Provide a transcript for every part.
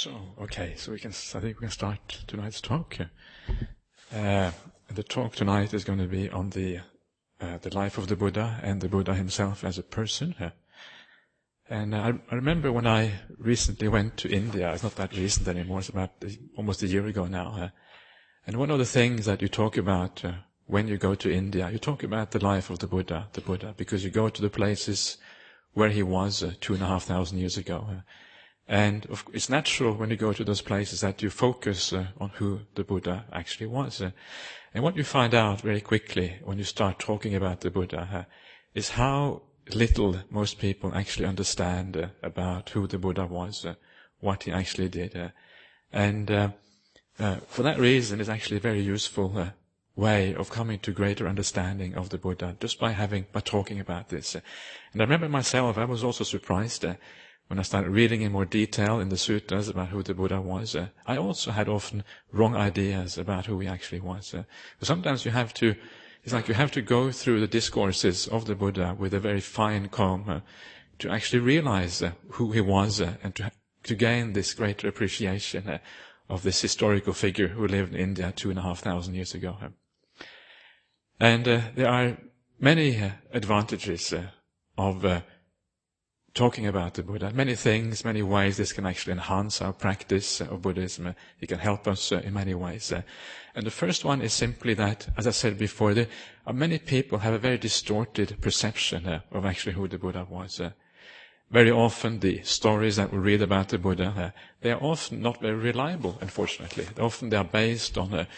So I think we can start tonight's talk. The talk tonight is going to be on the life of the Buddha and the Buddha himself as a person. And I remember when I recently went to India. It's not that recent anymore. It's about almost a year ago now. And one of the things that you talk about when you go to India, you talk about the life of the Buddha, because you go to the places where he was 2,500 years ago. And it's natural when you go to those places that you focus on who the Buddha actually was. And what you find out very quickly when you start talking about the Buddha is how little most people actually understand about who the Buddha was, what he actually did. And for that reason, it's actually a very useful way of coming to greater understanding of the Buddha just by talking about this. And I remember myself, I was also surprised when I started reading in more detail in the sutras about who the Buddha was. I also had often wrong ideas about who he actually was. Sometimes it's like you have to go through the discourses of the Buddha with a very fine comb to actually realize who he was and to gain this greater appreciation of this historical figure who lived in India 2,500 years ago. And there are many advantages of talking about the Buddha. Many things, many ways this can actually enhance our practice of Buddhism. It can help us in many ways. And the first one is simply that, as I said before, many people have a very distorted perception of actually who the Buddha was. Very often the stories that we read about the Buddha, they are often not very reliable, unfortunately. Often they are based on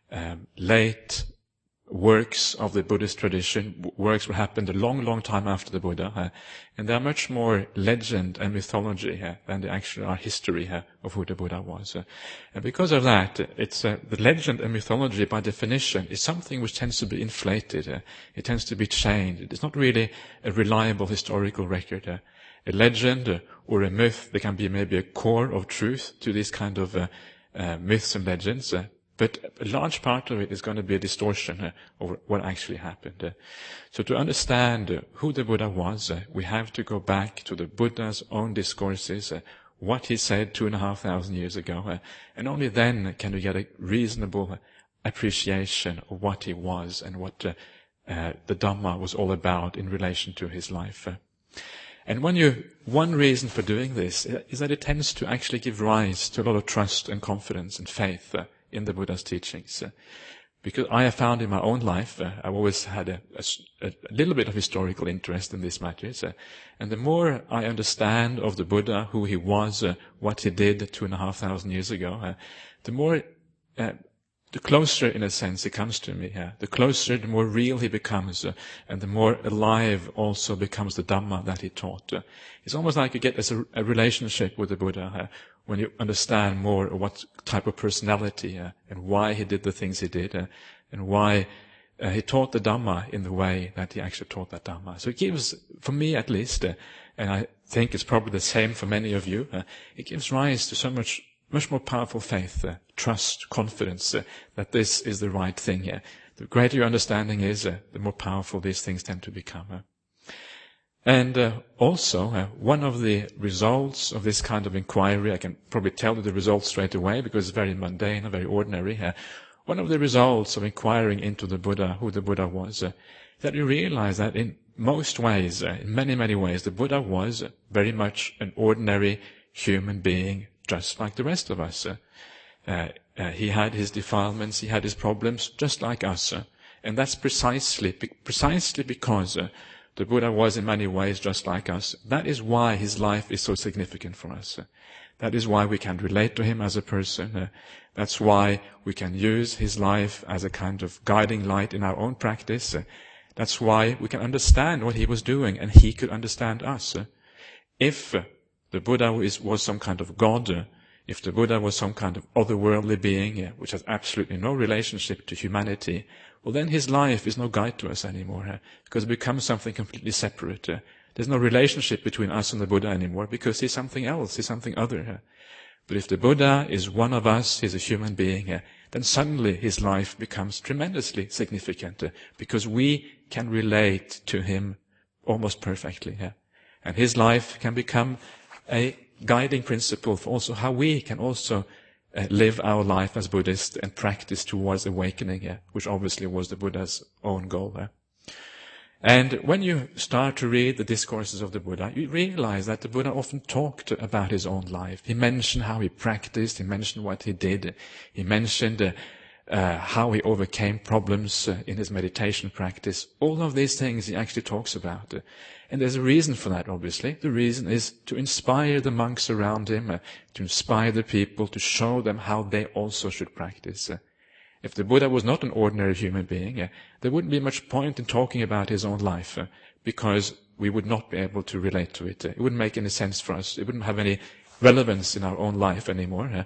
late works of the Buddhist tradition, works that happened a long, long time after the Buddha, and they are much more legend and mythology than they actually are history of who the Buddha was. And because of that, it's the legend and mythology, by definition, is something which tends to be inflated. It tends to be changed. It's not really a reliable historical record. A legend or a myth, there can be maybe a core of truth to these kind of myths and legends, but a large part of it is going to be a distortion of what actually happened. So to understand who the Buddha was, we have to go back to the Buddha's own discourses, what he said 2,500 years ago, and only then can we get a reasonable appreciation of what he was and what the Dhamma was all about in relation to his life. And one reason for doing this is that it tends to actually give rise to a lot of trust and confidence and faith in the Buddha's teachings. Because I have found in my own life, I've always had a little bit of historical interest in these matters. And the more I understand of the Buddha, who he was, what he did 2,500 years ago, the closer, in a sense, it comes to me. The closer, the more real he becomes, and the more alive also becomes the Dhamma that he taught. It's almost like you get a relationship with the Buddha when you understand more of what type of personality and why he did the things he did, and why he taught the Dhamma in the way that he actually taught that Dhamma. So it gives, for me at least, and I think it's probably the same for many of you, it gives rise to so much more powerful faith, trust, confidence that this is the right thing here. The greater your understanding is, the more powerful these things tend to become. And also, one of the results of this kind of inquiry, I can probably tell you the results straight away because it's very mundane and very ordinary. One of the results of inquiring into the Buddha, who the Buddha was, that you realize that in most ways, in many, many ways, the Buddha was very much an ordinary human being, just like the rest of us. He had his defilements, he had his problems, just like us. And that's precisely because the Buddha was in many ways just like us. That is why his life is so significant for us. That is why we can relate to him as a person. That's why we can use his life as a kind of guiding light in our own practice. That's why we can understand what he was doing, and he could understand us. If the Buddha was some kind of God, if the Buddha was some kind of otherworldly being, which has absolutely no relationship to humanity, well then his life is no guide to us anymore, because it becomes something completely separate. There's no relationship between us and the Buddha anymore, because he's something else, he's something other. But if the Buddha is one of us, he's a human being, then suddenly his life becomes tremendously significant, because we can relate to him almost perfectly. And his life can become a guiding principle for also how we can also live our life as Buddhists and practice towards awakening, which obviously was the Buddha's own goal. And when you start to read the discourses of the Buddha, you realize that the Buddha often talked about his own life. He mentioned how he practiced, he mentioned what he did, he mentioned how he overcame problems in his meditation practice. All of these things he actually talks about. And there's a reason for that, obviously. The reason is to inspire the monks around him, to inspire the people, to show them how they also should practice. If the Buddha was not an ordinary human being, there wouldn't be much point in talking about his own life, because we would not be able to relate to it. It wouldn't make any sense for us. It wouldn't have any relevance in our own life anymore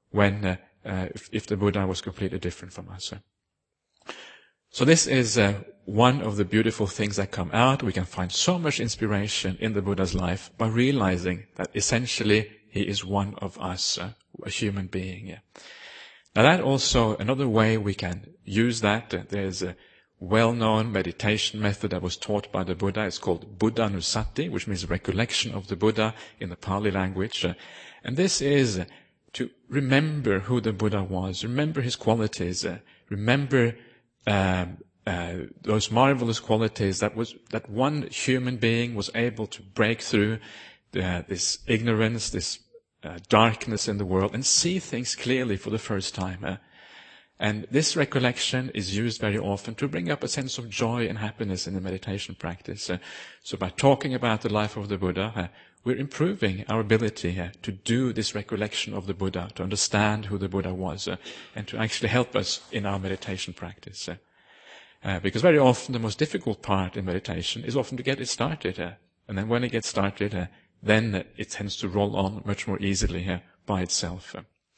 if the Buddha was completely different from us. So this is one of the beautiful things that come out. We can find so much inspiration in the Buddha's life by realizing that essentially he is one of us, a human being. Now that also, another way we can use that, there's a well-known meditation method that was taught by the Buddha. It's called Buddhanusati, which means recollection of the Buddha in the Pali language. And this is to remember who the Buddha was, remember his qualities, remember those marvelous qualities that one human being was able to break through this ignorance, this darkness in the world, and see things clearly for the first time. And this recollection is used very often to bring up a sense of joy and happiness in the meditation practice. So by talking about the life of the Buddha, we're improving our ability to do this recollection of the Buddha, to understand who the Buddha was, and to actually help us in our meditation practice. Because very often the most difficult part in meditation is often to get it started. And then when it gets started, then it tends to roll on much more easily by itself.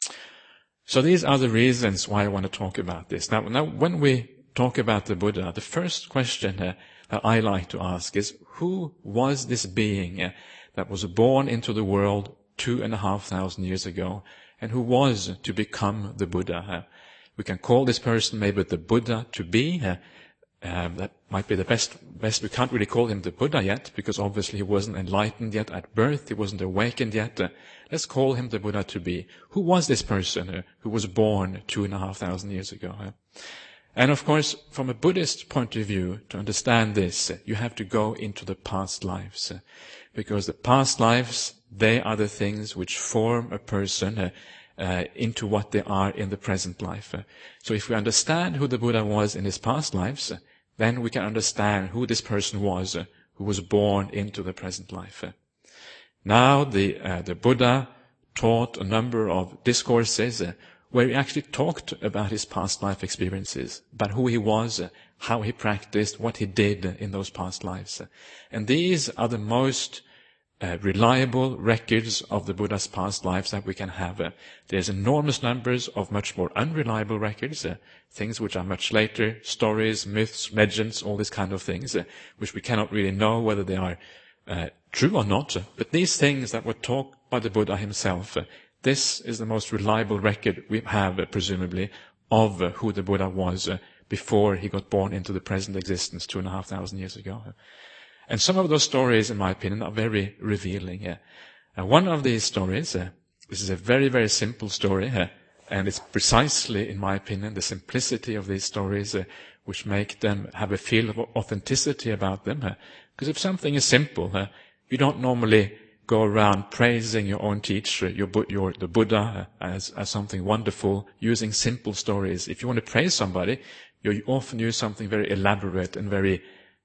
So these are the reasons why I want to talk about this. Now when we talk about the Buddha, the first question that I like to ask is, who was this being that was born into the world 2,500 years ago, and who was to become the Buddha? We can call this person maybe the Buddha to be. That might be the best. We can't really call him the Buddha yet, because obviously he wasn't enlightened yet at birth. He wasn't awakened yet. Let's call him the Buddha to be. Who was this person who was born 2,500 years ago? And of course, from a Buddhist point of view, to understand this, you have to go into the past lives. Because the past lives, they are the things which form a person into what they are in the present life. So if we understand who the Buddha was in his past lives, then we can understand who this person was who was born into the present life. Now the Buddha taught a number of discourses where he actually talked about his past life experiences, about who he was, how he practiced, what he did in those past lives. And these are the most reliable records of the Buddha's past lives that we can have. There's enormous numbers of much more unreliable records, things which are much later, stories, myths, legends, all these kind of things, which we cannot really know whether they are true or not. But these things that were taught by the Buddha himself, this is the most reliable record we have, presumably, of who the Buddha was before he got born into the present existence 2,500 years ago. And some of those stories, in my opinion, are very revealing. And one of these stories, this is a very, very simple story, and it's precisely, in my opinion, the simplicity of these stories which make them have a feel of authenticity about them. Because if something is simple, you don't normally go around praising your own teacher, the Buddha, as something wonderful, using simple stories. If you want to praise somebody, you often use something very elaborate and very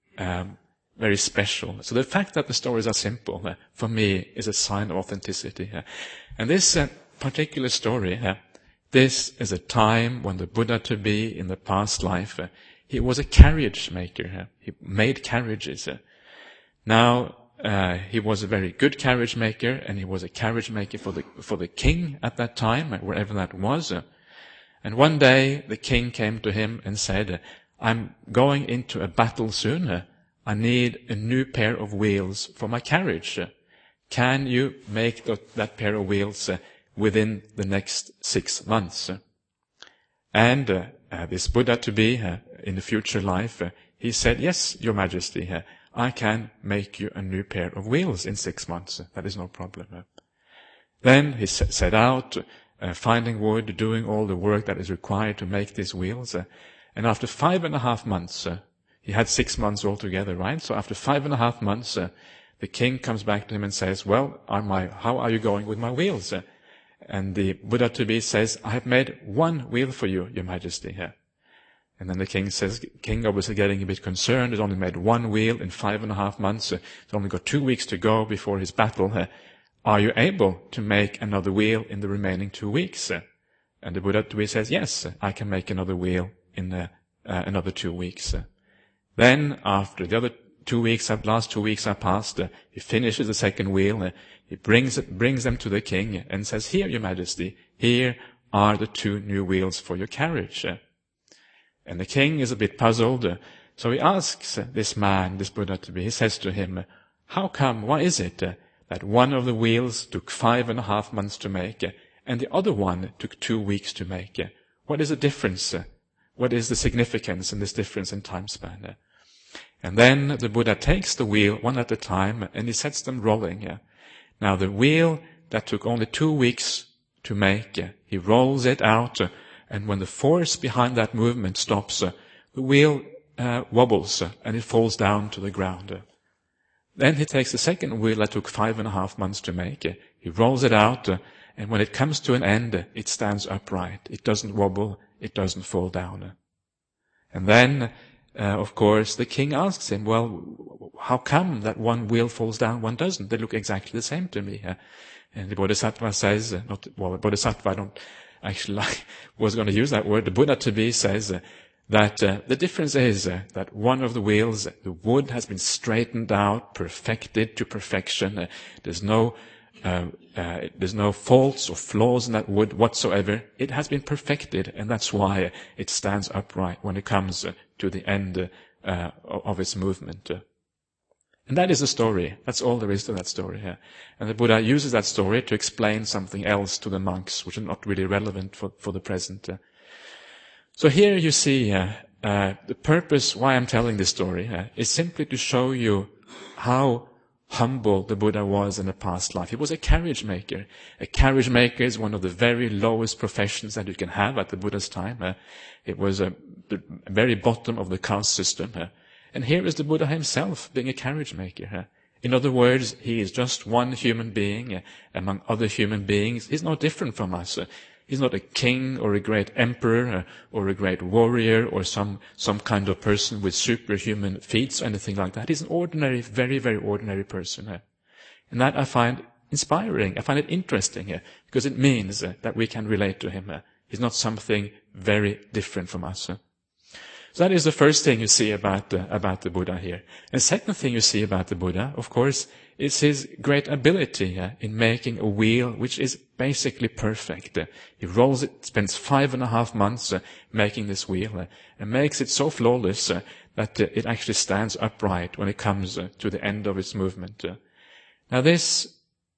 special. So the fact that the stories are simple, for me, is a sign of authenticity. And this particular story, this is a time when the Buddha to be in the past life, he was a carriage maker. He made carriages. Now, he was a very good carriage maker, and he was a carriage maker for the king at that time, wherever that was. And one day, the king came to him and said, "I'm going into a battle soon. I need a new pair of wheels for my carriage. Can you make that pair of wheels within the next 6 months?" And this Buddha to be in the future life, he said, "Yes, Your Majesty, I can make you a new pair of wheels in 6 months. That is no problem." Then he set out, finding wood, doing all the work that is required to make these wheels. And after 5.5 months, he had 6 months altogether, right? So after 5.5 months, the king comes back to him and says, well, how are you going with my wheels? And the Buddha-to-be says, I have made one wheel for you, Your Majesty. And then the king obviously getting a bit concerned, has only made one wheel in 5.5 months. He's only got 2 weeks to go before his battle. Are you able to make another wheel in the remaining 2 weeks? And the Buddha-to-be says, yes, I can make another wheel in another 2 weeks. Then, after the last 2 weeks are passed, he finishes the second wheel. He brings them to the king and says, here, Your Majesty, here are the 2 new wheels for your carriage. And the king is a bit puzzled. So he asks this man, this Buddha-to-be, he says to him, why is it that one of the wheels took 5.5 months to make, and the other one took 2 weeks to make? What is the difference? What is the significance in this difference in time span? And then the Buddha takes the wheel one at a time, and he sets them rolling. Now the wheel that took only 2 weeks to make, he rolls it out, and when the force behind that movement stops, the wheel wobbles, and it falls down to the ground. Then he takes the second wheel that took 5.5 months to make, he rolls it out, and when it comes to an end, it stands upright. It doesn't wobble, it doesn't fall down. And then, of course, the king asks him, well, how come that one wheel falls down, one doesn't? They look exactly the same to me. And the Bodhisattva says, Bodhisattva, I don't actually was going to use that word. The Buddha-to-be says that the difference is that one of the wheels, the wood has been straightened out, perfected to perfection. There's no faults or flaws in that wood whatsoever. It has been perfected, and that's why it stands upright when it comes to the end of its movement. And that is the story. That's all there is to that story here. And the Buddha uses that story to explain something else to the monks, which are not really relevant for the present. So here you see the purpose why I'm telling this story is simply to show you how humble the Buddha was in a past life. He was a carriage maker. A carriage maker is one of the very lowest professions that you can have at the Buddha's time. It was the very bottom of the caste system. And here is the Buddha himself being a carriage maker. In other words, he is just one human being among other human beings. He's no different from us. He's not a king or a great emperor or a great warrior or some kind of person with superhuman feats or anything like that. He's an ordinary, very, very ordinary person. And that I find inspiring. I find it interesting because it means that we can relate to him. He's not something very different from us. So that is the first thing you see about the Buddha here. And the second thing you see about the Buddha, of course, is his great ability in making a wheel which is basically perfect. He rolls it, spends 5.5 months making this wheel, and makes it so flawless that it actually stands upright when it comes to the end of its movement. Now this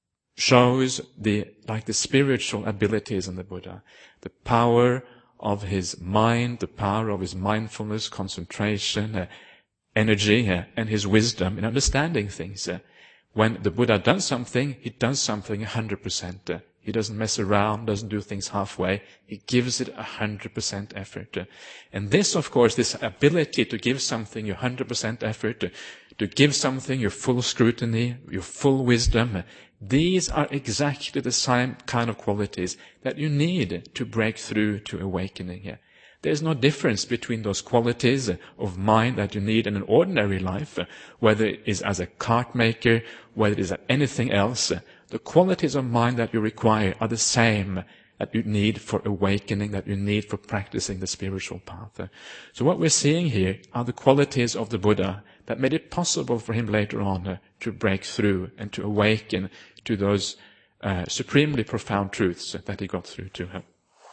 shows the spiritual abilities in the Buddha, the power of his mind, the power of his mindfulness, concentration, energy, and his wisdom in understanding things. When the Buddha does something, he does something 100%. He doesn't mess around, doesn't do things halfway. He gives it 100% effort. And this, of course, this ability to give something your 100% effort, to give something your full scrutiny, your full wisdom, these are exactly the same kind of qualities that you need to break through to awakening. There's no difference between those qualities of mind that you need in an ordinary life, whether it is as a cart maker, whether it is anything else. The qualities of mind that you require are the same that you need for awakening, that you need for practicing the spiritual path. So what we're seeing here are the qualities of the Buddha that made it possible for him later on to break through and to awaken to those supremely profound truths that he got through to him.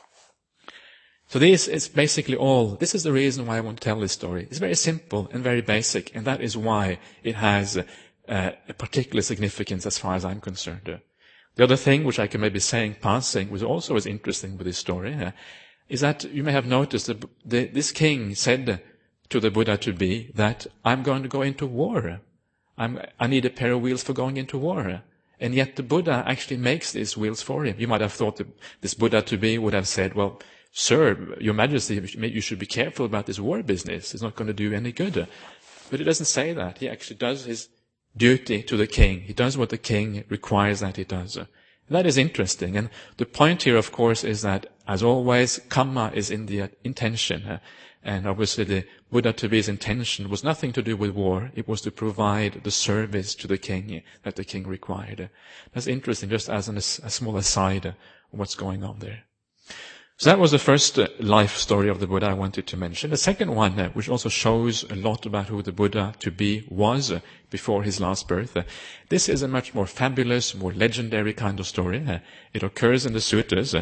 So this is basically all. This is the reason why I want to tell this story. It's very simple and very basic, and that is why it has a particular significance as far as I'm concerned. The other thing, which I can maybe say in passing, which also is interesting with this story, is that you may have noticed that this king said to the Buddha-to-be that I'm going to go into war. I need a pair of wheels for going into war. And yet the Buddha actually makes these wheels for him. You might have thought that this Buddha to be would have said, well, sir, your majesty, you should be careful about this war business. It's not going to do any good. But he doesn't say that. He actually does his duty to the king. He does what the king requires that he does. That is interesting. And the point here, of course, is that, as always, kamma is in the intention. And obviously the Buddha to be's intention was nothing to do with war. It was to provide the service to the king that the king required. That's interesting, just as a small aside of what's going on there. So that was the first life story of the Buddha I wanted to mention. The second one, which also shows a lot about who the Buddha to be was before his last birth. This is a much more fabulous, more legendary kind of story. It occurs in the sutras,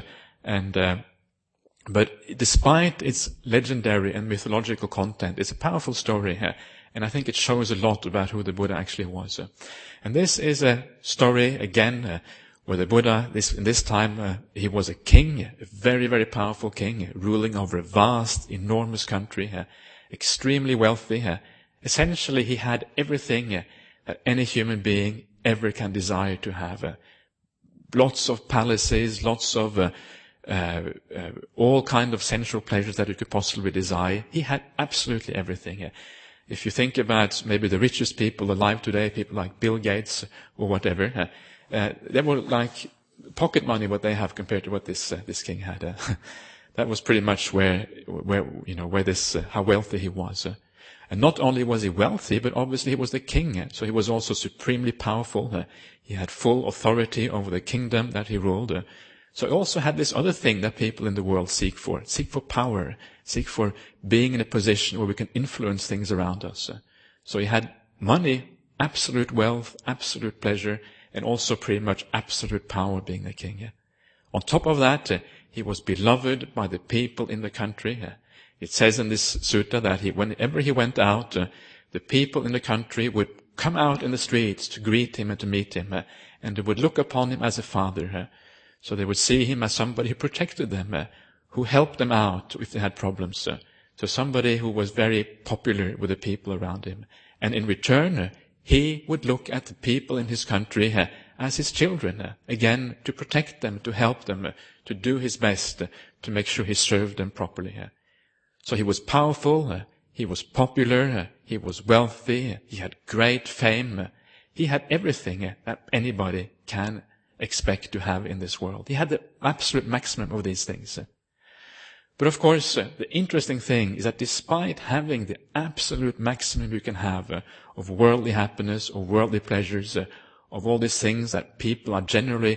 but despite its legendary and mythological content, it's a powerful story, and I think it shows a lot about who the Buddha actually was. And this is a story, again, where the Buddha, in this time, he was a king, a very, very powerful king, ruling over a vast, enormous country, extremely wealthy. Essentially, he had everything that any human being ever can desire to have. Lots of palaces, lots of all kind of sensual pleasures that you could possibly desire. He had absolutely everything. If you think about maybe the richest people alive today, people like Bill Gates or whatever, they were like pocket money what they have compared to what this king had. That was pretty much where this how wealthy he was. And not only was he wealthy, but obviously he was the king, so he was also supremely powerful. He had full authority over the kingdom that he ruled. So he also had this other thing that people in the world seek for power, seek for being in a position where we can influence things around us. So he had money, absolute wealth, absolute pleasure, and also pretty much absolute power being the king. On top of that, he was beloved by the people in the country. It says in this sutta that whenever he went out, the people in the country would come out in the streets to greet him and to meet him, and they would look upon him as a father. So they would see him as somebody who protected them, who helped them out if they had problems. So somebody who was very popular with the people around him. And in return, he would look at the people in his country as his children, again, to protect them, to help them, to do his best, to make sure he served them properly. So he was powerful, he was popular, he was wealthy, he had great fame. He had everything that anybody can expect to have in this world. He had the absolute maximum of these things. But of course, the interesting thing is that despite having the absolute maximum you can have of worldly happiness or worldly pleasures, of all these things that people are generally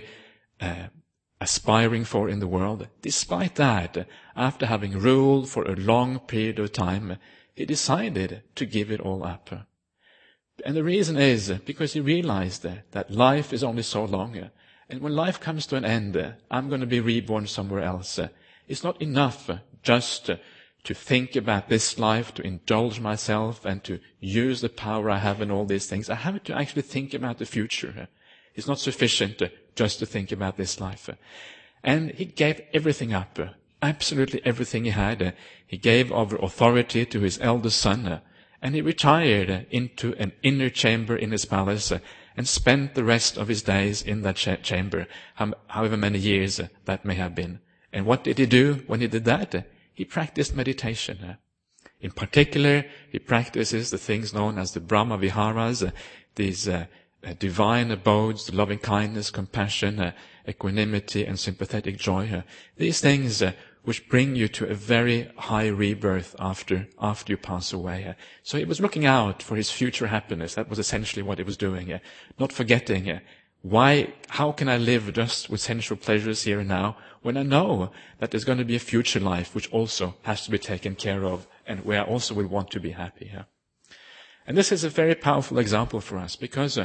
aspiring for in the world, despite that, after having ruled for a long period of time, he decided to give it all up. And the reason is because he realized that life is only so long, and when life comes to an end, I'm going to be reborn somewhere else. It's not enough just to think about this life, to indulge myself and to use the power I have in all these things. I have to actually think about the future. It's not sufficient just to think about this life. And he gave everything up, absolutely everything he had. He gave over authority to his eldest son, and he retired into an inner chamber in his palace and spent the rest of his days in that chamber, however many years that may have been. And what did he do when he did that? He practiced meditation. In particular, he practices the things known as the Brahma Viharas, these divine abodes, the loving kindness, compassion, equanimity, and sympathetic joy. These things which bring you to a very high rebirth after you pass away. So he was looking out for his future happiness. That was essentially what he was doing. Not forgetting, how can I live just with sensual pleasures here and now when I know that there's going to be a future life which also has to be taken care of and where I also will want to be happy. And this is a very powerful example for us because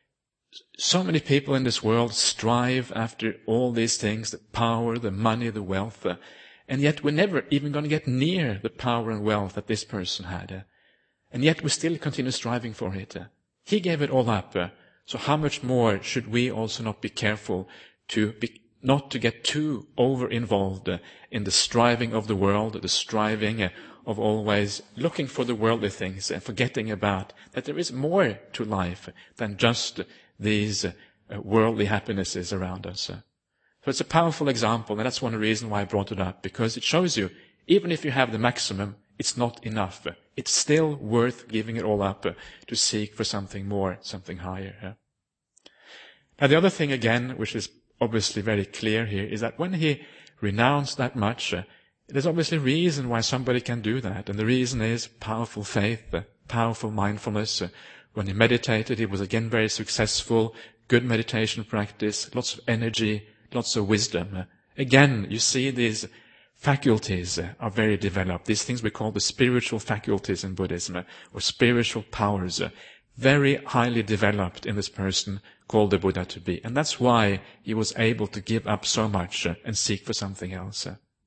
so many people in this world strive after all these things, the power, the money, the wealth, and yet we're never even going to get near the power and wealth that this person had. And yet we still continue striving for it. He gave it all up. So how much more should we also not be careful not to get too over-involved in the striving of the world, the striving of always looking for the worldly things and forgetting about that there is more to life than just these worldly happinesses around us. So it's a powerful example, and that's one reason why I brought it up, because it shows you, even if you have the maximum, it's not enough. It's still worth giving it all up to seek for something more, something higher. Now the other thing again, which is obviously very clear here, is that when he renounced that much, there's obviously a reason why somebody can do that, and the reason is powerful faith, powerful mindfulness. When he meditated, he was again very successful, good meditation practice, lots of energy, lots of wisdom. Again, you see these faculties are very developed. These things we call the spiritual faculties in Buddhism, or spiritual powers, very highly developed in this person called the Buddha to be. And that's why he was able to give up so much and seek for something else.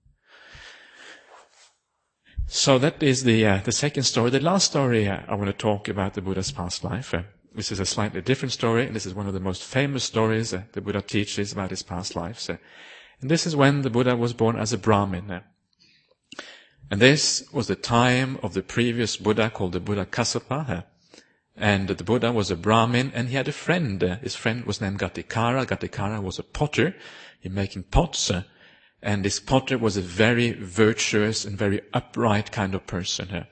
So that is the second story. The last story I want to talk about the Buddha's past life. This is a slightly different story, and this is one of the most famous stories the Buddha teaches about his past lives. And this is when the Buddha was born as a Brahmin. And this was the time of the previous Buddha called the Buddha Kassapa. And the Buddha was a Brahmin, and he had a friend. His friend was named Gatikara. Gatikara was a potter. He making pots. And this potter was a very virtuous and very upright kind of person.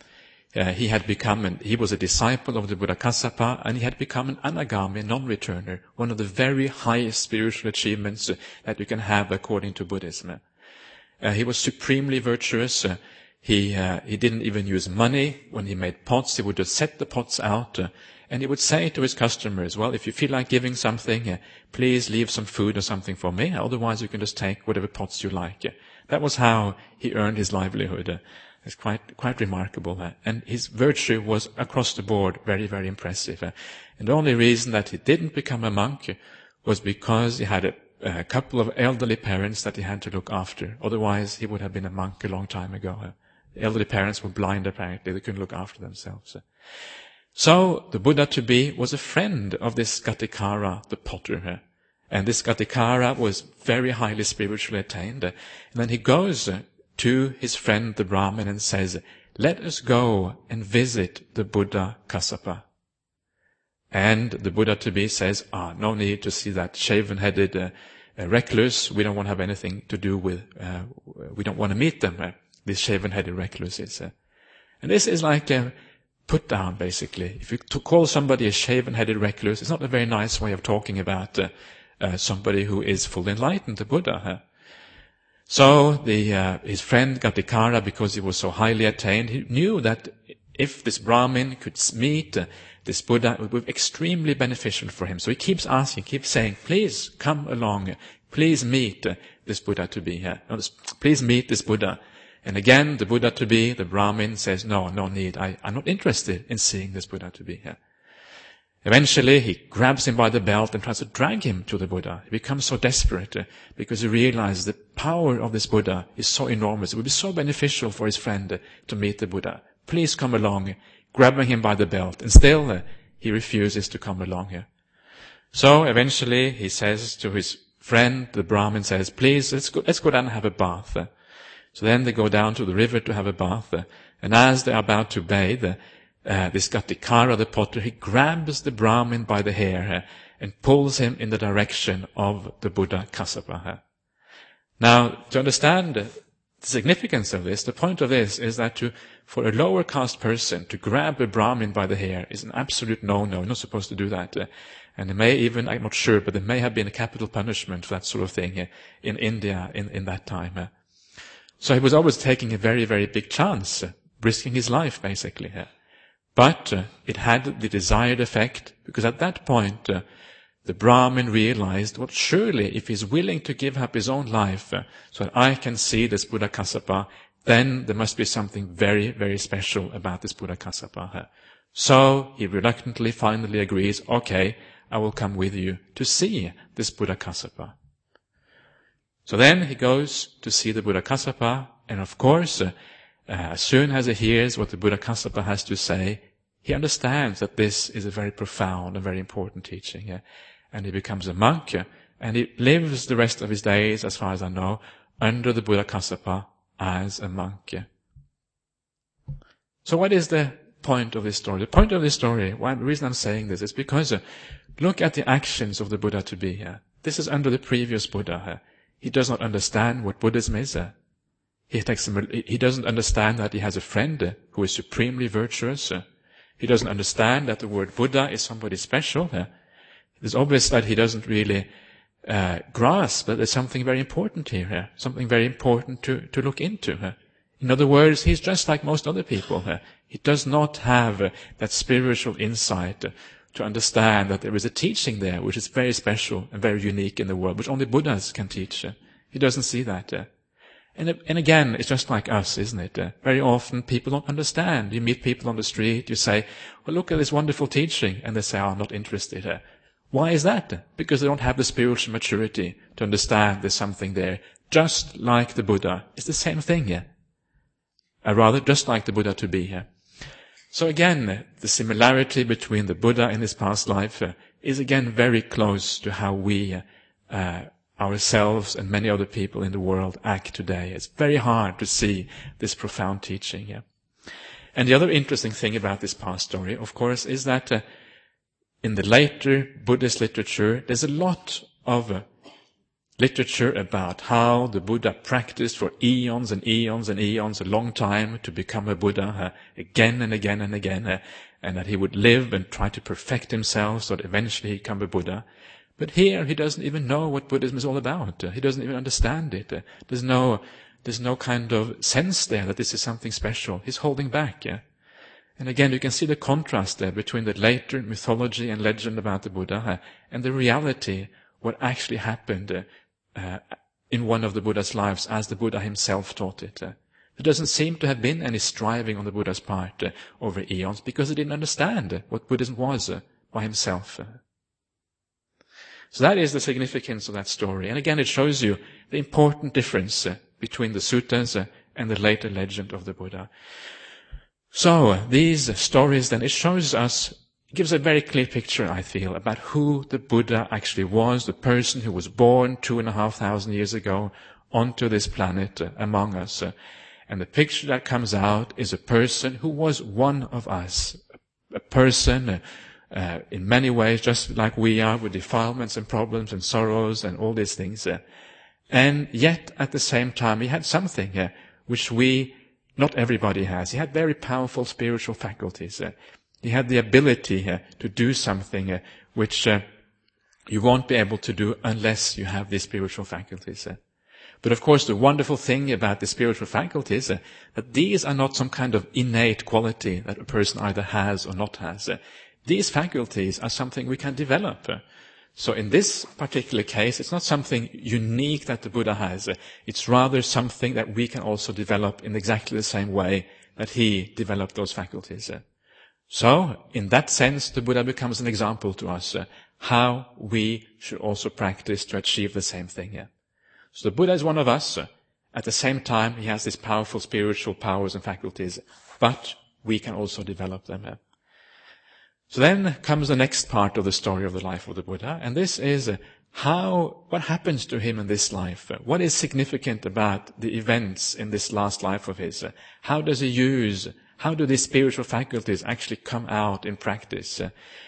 He was a disciple of the Buddha Kassapa, and he had become an anagami, non-returner, one of the very highest spiritual achievements that you can have according to Buddhism. He was supremely virtuous. He didn't even use money. When he made pots, he would just set the pots out, and he would say to his customers, well, if you feel like giving something, please leave some food or something for me, otherwise you can just take whatever pots you like. That was how he earned his livelihood. It's quite remarkable. And his virtue was across the board very, very impressive. And the only reason that he didn't become a monk was because he had a couple of elderly parents that he had to look after. Otherwise, he would have been a monk a long time ago. The elderly parents were blind, apparently. They couldn't look after themselves. So the Buddha to be was a friend of this Gatikara, the potter. And this Gatikara was very highly spiritually attained. And then he goes to his friend the Brahmin and says, let us go and visit the Buddha Kassapa. And the Buddha to be says, no need to see that shaven-headed recluse. We don't want to have anything to do with, we don't want to meet them, these shaven-headed recluses. And this is like a put down, basically. If you call somebody a shaven-headed recluse, it's not a very nice way of talking about somebody who is fully enlightened, the Buddha. So his friend Gatikara, because he was so highly attained, he knew that if this Brahmin could meet this Buddha, it would be extremely beneficial for him. So he keeps asking, keeps saying, please come along, please meet this Buddha to be here. Please meet this Buddha. And again, the Buddha to be, the Brahmin says, no need, I'm not interested in seeing this Buddha to be here. Eventually, he grabs him by the belt and tries to drag him to the Buddha. He becomes so desperate because he realizes the power of this Buddha is so enormous. It would be so beneficial for his friend to meet the Buddha. Please come along, grabbing him by the belt. And still, he refuses to come along here. So eventually, he says to his friend, the Brahmin says, please, let's go down and have a bath. So then they go down to the river to have a bath. And as they are about to bathe, this Gatikara, the potter, he grabs the Brahmin by the hair and pulls him in the direction of the Buddha Kassapa. Now, to understand the significance of this, the point of this is that for a lower caste person to grab a Brahmin by the hair is an absolute no-no. You're not supposed to do that. And it may even, I'm not sure, but there may have been a capital punishment for that sort of thing in India in that time. So he was always taking a very, very big chance, risking his life, basically. But it had the desired effect, because at that point, the Brahmin realized, well, surely if he's willing to give up his own life so that I can see this Buddha Kassapa, then there must be something very, very special about this Buddha Kassapa. So he reluctantly finally agrees, okay, I will come with you to see this Buddha Kassapa. So then he goes to see the Buddha Kassapa, and of course, as soon as he hears what the Buddha Kassapa has to say, he understands that this is a very profound and very important teaching. And he becomes a monk, and he lives the rest of his days, as far as I know, under the Buddha Kassapa as a monk. So what is the point of this story? The point of this story, the reason I'm saying this is because Look at the actions of the Buddha-to-be. This is under the previous Buddha. He does not understand what Buddhism is. He doesn't understand that he has a friend who is supremely virtuous. He doesn't understand that the word Buddha is somebody special. It's obvious that he doesn't really grasp that there's something very important here, something very important to look into. In other words, he's just like most other people. He does not have that spiritual insight to understand that there is a teaching there which is very special and very unique in the world, which only Buddhas can teach. He doesn't see that. And again, it's just like us, isn't it? Very often people don't understand. You meet people on the street, you say, well, look at this wonderful teaching, and they say, I'm not interested. Why is that? Because they don't have the spiritual maturity to understand there's something there. Just like the Buddha. It's the same thing. Rather, just like the Buddha-to-be. So again, the similarity between the Buddha in his past life is again very close to how we ourselves and many other people in the world act today. It's very hard to see this profound teaching. And the other interesting thing about this past story, of course, is that in the later Buddhist literature, there's a lot of literature about how the Buddha practiced for eons and eons and eons, a long time, to become a Buddha again and again and again, and that he would live and try to perfect himself so that eventually he'd become a Buddha. But here he doesn't even know what Buddhism is all about. He doesn't even understand it. There's no kind of sense there that this is something special. He's holding back. And again, you can see the contrast there between the later mythology and legend about the Buddha and the reality, what actually happened in one of the Buddha's lives as the Buddha himself taught it. There doesn't seem to have been any striving on the Buddha's part over eons because he didn't understand what Buddhism was by himself. So that is the significance of that story. And again, it shows you the important difference between the suttas and the later legend of the Buddha. So these stories then, it shows us, it gives a very clear picture, I feel, about who the Buddha actually was, the person who was born 2,500 years ago onto this planet among us. And the picture that comes out is a person who was one of us, a person in many ways just like we are, with defilements and problems and sorrows and all these things. And yet at the same time he had something which not everybody has. He had very powerful spiritual faculties. He had the ability to do something which you won't be able to do unless you have these spiritual faculties. But of course the wonderful thing about the spiritual faculties is that these are not some kind of innate quality that a person either has or not has. These faculties are something we can develop. So in this particular case, it's not something unique that the Buddha has. It's rather something that we can also develop in exactly the same way that he developed those faculties. So, in that sense, the Buddha becomes an example to us how we should also practice to achieve the same thing. So the Buddha is one of us. At the same time, he has these powerful spiritual powers and faculties, but we can also develop them. So then comes the next part of the story of the life of the Buddha, and this is what happens to him in this life? What is significant about the events in this last life of his? How do these spiritual faculties actually come out in practice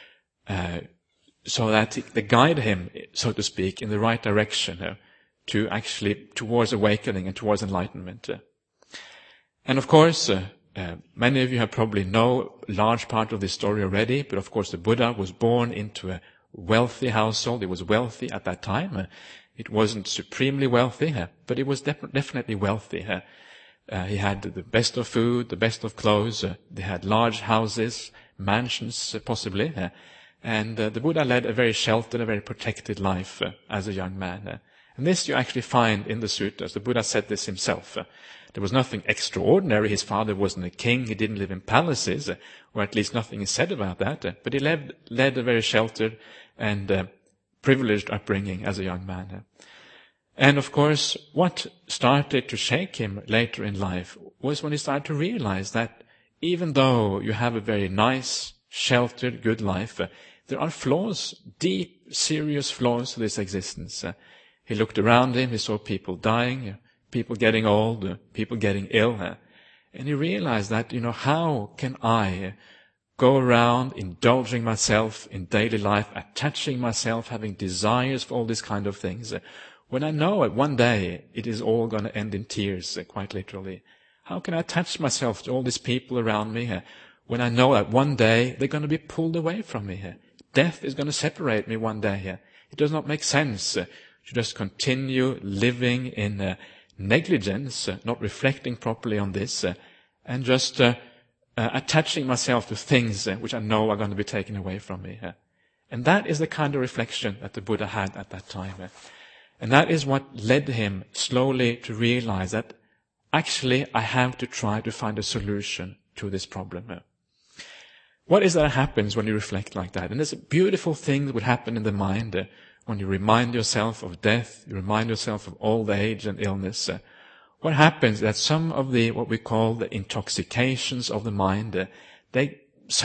so that they guide him, so to speak, in the right direction towards awakening and towards enlightenment? And of course, many of you have probably know a large part of this story already, but of course the Buddha was born into a wealthy household. He was wealthy at that time. It wasn't supremely wealthy, but it was definitely wealthy. He had the best of food, the best of clothes. They had large houses, mansions possibly. And the Buddha led a very sheltered, a very protected life as a young man. And this you actually find in the suttas. The Buddha said this himself. There was nothing extraordinary. His father wasn't a king. He didn't live in palaces, or at least nothing is said about that. But he led a very sheltered and privileged upbringing as a young man. And of course, what started to shake him later in life was when he started to realize that even though you have a very nice, sheltered, good life, there are flaws, deep, serious flaws to this existence. He looked around him, he saw people dying, people getting old, people getting ill, and he realized that, how can I go around indulging myself in daily life, attaching myself, having desires for all these kind of things, when I know that one day it is all going to end in tears, quite literally? How can I attach myself to all these people around me when I know that one day they're going to be pulled away from me? Death is going to separate me one day. It does not make sense to just continue living in negligence, not reflecting properly on this, and just attaching myself to things which I know are going to be taken away from me. And that is the kind of reflection that the Buddha had at that time. And that is what led him slowly to realize that actually I have to try to find a solution to this problem. What is that happens when you reflect like that? And there's a beautiful thing that would happen in the mind when you remind yourself of death, you remind yourself of old age and illness. What happens is that some of what we call the intoxications of the mind, they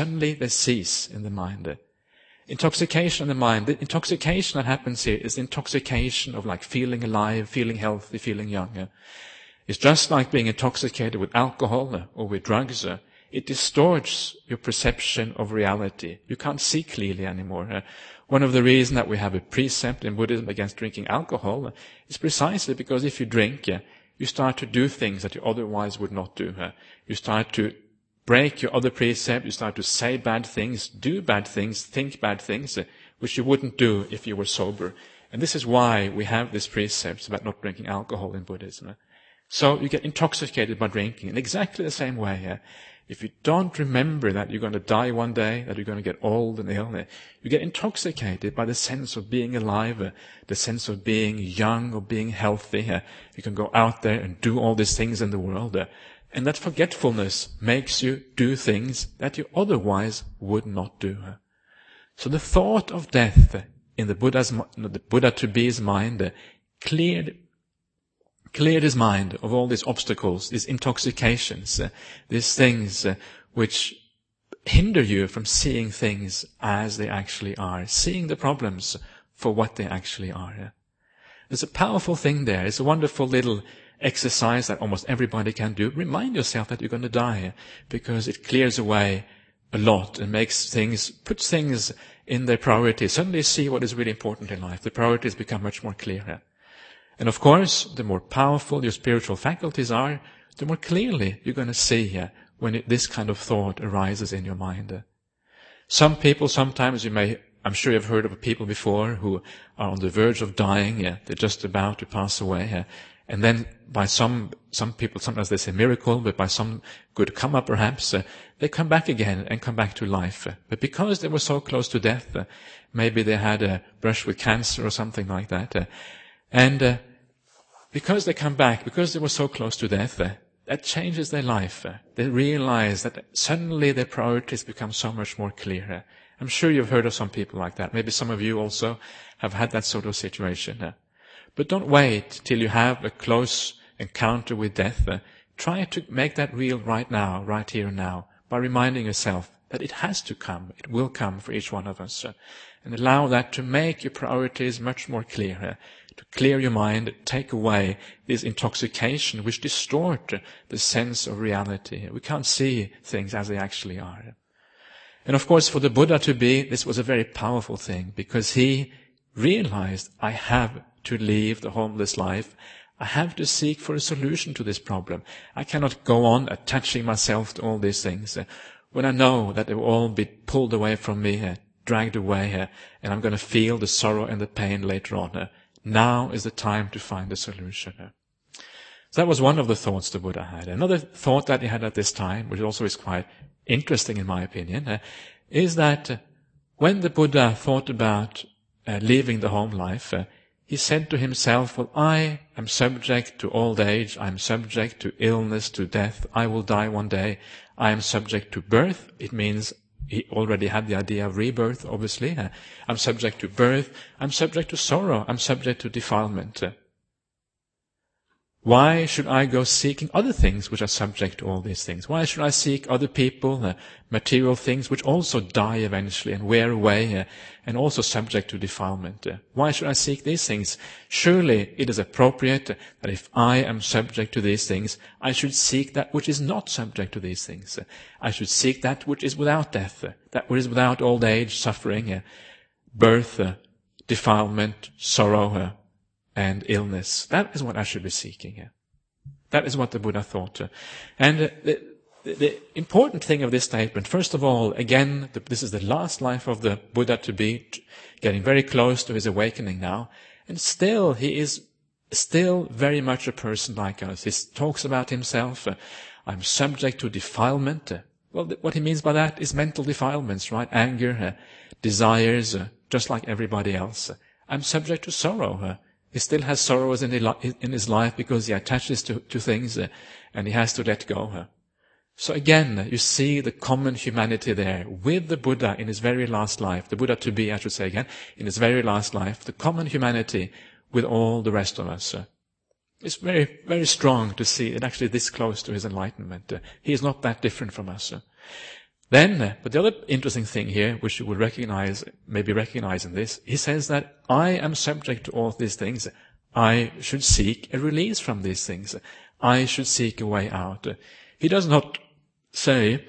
cease in the mind. Intoxication in the mind, the intoxication that happens here is intoxication of like feeling alive, feeling healthy, feeling young. It's just like being intoxicated with alcohol or with drugs. It distorts your perception of reality. You can't see clearly anymore. One of the reasons that we have a precept in Buddhism against drinking alcohol is precisely because if you drink, you start to do things that you otherwise would not do. You start to break your other precept, you start to say bad things, do bad things, think bad things, which you wouldn't do if you were sober. And this is why we have this precept about not drinking alcohol in Buddhism. So you get intoxicated by drinking in exactly the same way. If you don't remember that you're going to die one day, that you're going to get old and ill, you get intoxicated by the sense of being alive, the sense of being young or being healthy. You can go out there and do all these things in the world. And that forgetfulness makes you do things that you otherwise would not do. So the thought of death in the Buddha-to-be's mind cleared his mind of all these obstacles, these intoxications, these things which hinder you from seeing things as they actually are, seeing the problems for what they actually are. There's a powerful thing there. It's a wonderful little exercise that almost everybody can do. Remind yourself that you're going to die, because it clears away a lot and puts things in their priorities. Suddenly you see what is really important in life. The priorities become much more clear. And of course, the more powerful your spiritual faculties are, the more clearly you're going to see when this kind of thought arises in your mind. Some people, sometimes I'm sure you've heard of people before who are on the verge of dying. They're just about to pass away. And then by some people, sometimes they say miracle, but by some good karma perhaps, they come back again and come back to life. But because they were so close to death, maybe they had a brush with cancer or something like that. And because they come back, because they were so close to death, that changes their life. They realize that suddenly their priorities become so much more clear. I'm sure you've heard of some people like that. Maybe some of you also have had that sort of situation. But don't wait till you have a close encounter with death. Try to make that real right now, right here and now, by reminding yourself that it has to come. It will come for each one of us. And allow that to make your priorities much more clear. To clear your mind, take away this intoxication which distort the sense of reality. We can't see things as they actually are. And of course, for the Buddha-to-be, this was a very powerful thing, because he realized, I have to leave the homeless life. I have to seek for a solution to this problem. I cannot go on attaching myself to all these things when I know that they will all be pulled away from me, dragged away, and I'm going to feel the sorrow and the pain later on. Now is the time to find a solution. So that was one of the thoughts the Buddha had. Another thought that he had at this time, which also is quite interesting in my opinion, is that when the Buddha thought about leaving the home life, he said to himself, well, I am subject to old age, I am subject to illness, to death, I will die one day, I am subject to birth. It means he already had the idea of rebirth, obviously. I'm subject to birth, I'm subject to sorrow, I'm subject to defilement. Why should I go seeking other things which are subject to all these things? Why should I seek other people, material things which also die eventually and wear away and also subject to defilement? Why should I seek these things? Surely it is appropriate that if I am subject to these things, I should seek that which is not subject to these things. I should seek that which is without death, that which is without old age, suffering, birth, defilement, sorrow, and illness. That is what I should be seeking here. That is what the Buddha thought. And the important thing of this statement, first of all, again, this is the last life of the Buddha to be, getting very close to his awakening now. And still, he is still very much a person like us. He talks about himself, I'm subject to defilement. Well, what he means by that is mental defilements, right? Anger, desires, just like everybody else. I'm subject to sorrow. He still has sorrows in his life because he attaches to things and he has to let go. So again, you see the common humanity there with the Buddha in his very last life, the Buddha to be, I should say again, in his very last life, the common humanity with all the rest of us. It's very, very strong to see it actually this close to his enlightenment. He is not that different from us. Then, but the other interesting thing here, which you will recognize, maybe recognize in this, he says that I am subject to all these things. I should seek a release from these things. I should seek a way out. He does not say,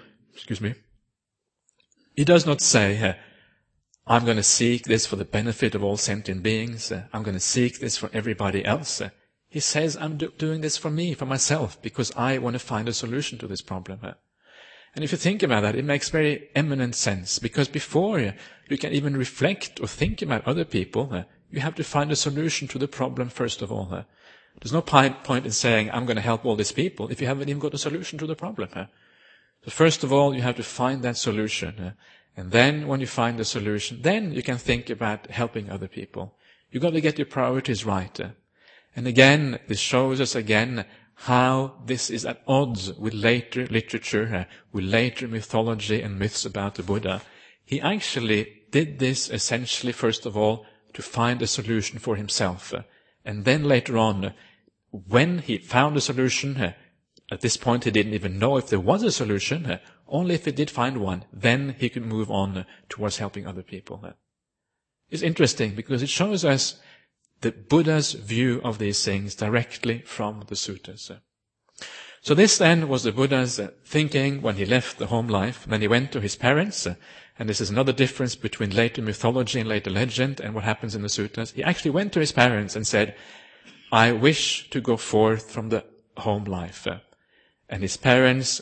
he does not say, I'm going to seek this for the benefit of all sentient beings. I'm going to seek this for everybody else. He says, I'm doing this for me, for myself, because I want to find a solution to this problem. And if you think about that, it makes very eminent sense, because before you can even reflect or think about other people, you have to find a solution to the problem first of all. There's no point in saying, I'm going to help all these people, if you haven't even got a solution to the problem. So first of all, you have to find that solution. And then when you find the solution, then you can think about helping other people. You've got to get your priorities right. And again, this shows us again how this is at odds with later literature, with later mythology and myths about the Buddha. He actually did this essentially, first of all, to find a solution for himself. And then later on, when he found a solution, at this point he didn't even know if there was a solution, only if he did find one, then he could move on towards helping other people. It's interesting because it shows us the Buddha's view of these things directly from the suttas. So this then was the Buddha's thinking when he left the home life. Then he went to his parents, and this is another difference between later mythology and later legend and what happens in the suttas. He actually went to his parents and said, I wish to go forth from the home life. And his parents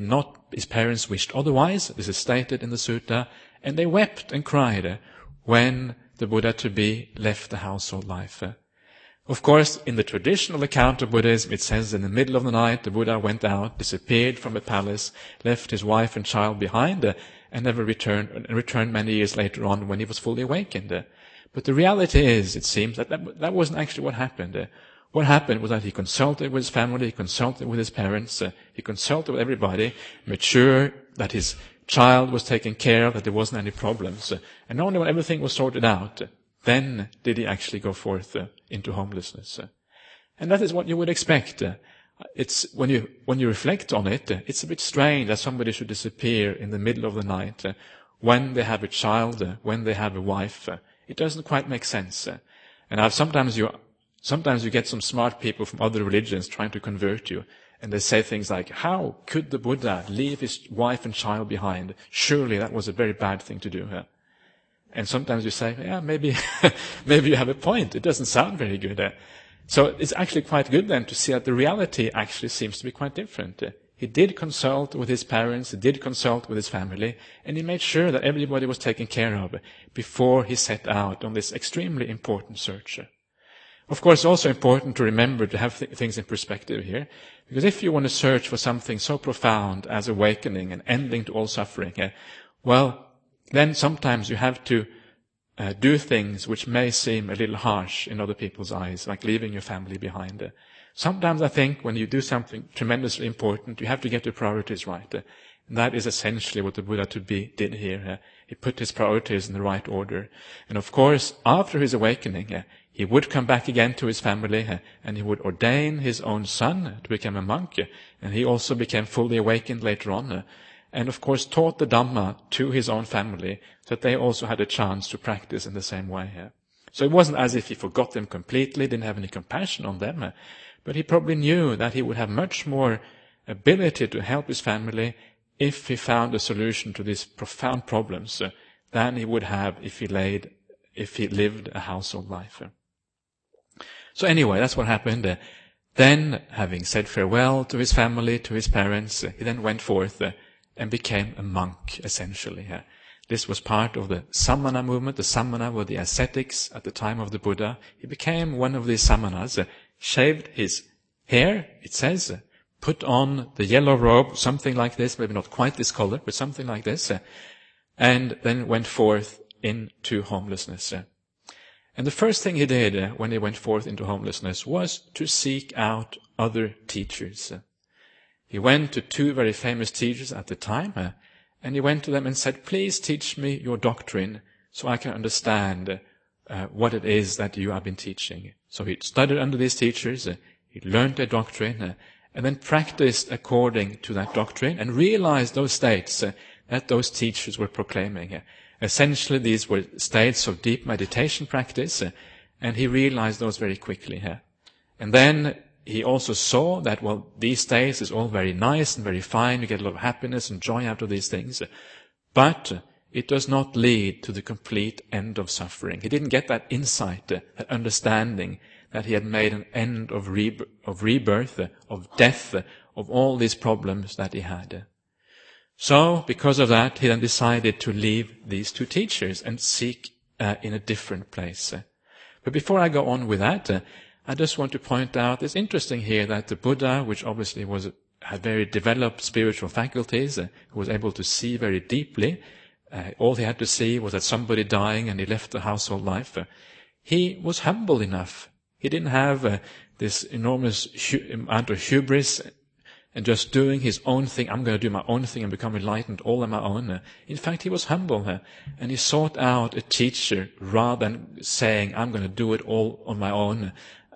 wished otherwise. This is stated in the sutta, and they wept and cried when the Buddha to be left the household life. Of course, in the traditional account of Buddhism, it says in the middle of the night the Buddha went out, disappeared from the palace, left his wife and child behind, and never returned, and returned many years later on when he was fully awakened. But the reality is, it seems, that wasn't actually what happened. What happened was that he consulted with his family, he consulted with his parents, he consulted with everybody, made sure that his child was taken care of, that there wasn't any problems. And only when everything was sorted out, then did he actually go forth into homelessness. And that is what you would expect. It's when you reflect on it, it's a bit strange that somebody should disappear in the middle of the night when they have a child, when they have a wife. It doesn't quite make sense. And sometimes you get some smart people from other religions trying to convert you. And they say things like, how could the Buddha leave his wife and child behind? Surely that was a very bad thing to do. And sometimes you say, yeah, maybe you have a point. It doesn't sound very good. So it's actually quite good then to see that the reality actually seems to be quite different. He did consult with his parents, he did consult with his family, and he made sure that everybody was taken care of before he set out on this extremely important search. Of course, it's also important to remember to have things in perspective here, because if you want to search for something so profound as awakening and ending to all suffering, well, then sometimes you have to do things which may seem a little harsh in other people's eyes, like leaving your family behind. Sometimes I think when you do something tremendously important, you have to get your priorities right. And that is essentially what the Buddha to be did here. He put his priorities in the right order. And of course, after his awakening, he would come back again to his family, and he would ordain his own son to become a monk, and he also became fully awakened later on, and of course taught the Dhamma to his own family, so that they also had a chance to practice in the same way. So it wasn't as if he forgot them completely, didn't have any compassion on them, but he probably knew that he would have much more ability to help his family if he found a solution to these profound problems than he would have if he lived a household life. So anyway, that's what happened. Then, having said farewell to his family, to his parents, he then went forth and became a monk, essentially. This was part of the Samana movement. The Samana were the ascetics at the time of the Buddha. He became one of these Samanas, shaved his hair, it says, put on the yellow robe, something like this, maybe not quite this color, but something like this, and then went forth into homelessness. And the first thing he did when he went forth into homelessness was to seek out other teachers. He went to two very famous teachers at the time, and he went to them and said, please teach me your doctrine so I can understand what it is that you have been teaching. So he studied under these teachers, he learned their doctrine, and then practiced according to that doctrine and realized those states that those teachers were proclaiming. Essentially, these were states of deep meditation practice, and he realized those very quickly. And then he also saw that, well, these states is all very nice and very fine, you get a lot of happiness and joy out of these things, but it does not lead to the complete end of suffering. He didn't get that insight, that understanding that he had made an end of rebirth, of death, of all these problems that he had. So, because of that, he then decided to leave these two teachers and seek in a different place. But before I go on with that, I just want to point out, it's interesting here that the Buddha, which obviously had very developed spiritual faculties, who was able to see very deeply, all he had to see was that somebody dying and he left the household life. He was humble enough. He didn't have this enormous amount of hubris and just doing his own thing. I'm going to do my own thing and become enlightened all on my own. In fact, he was humble, and he sought out a teacher rather than saying, I'm going to do it all on my own,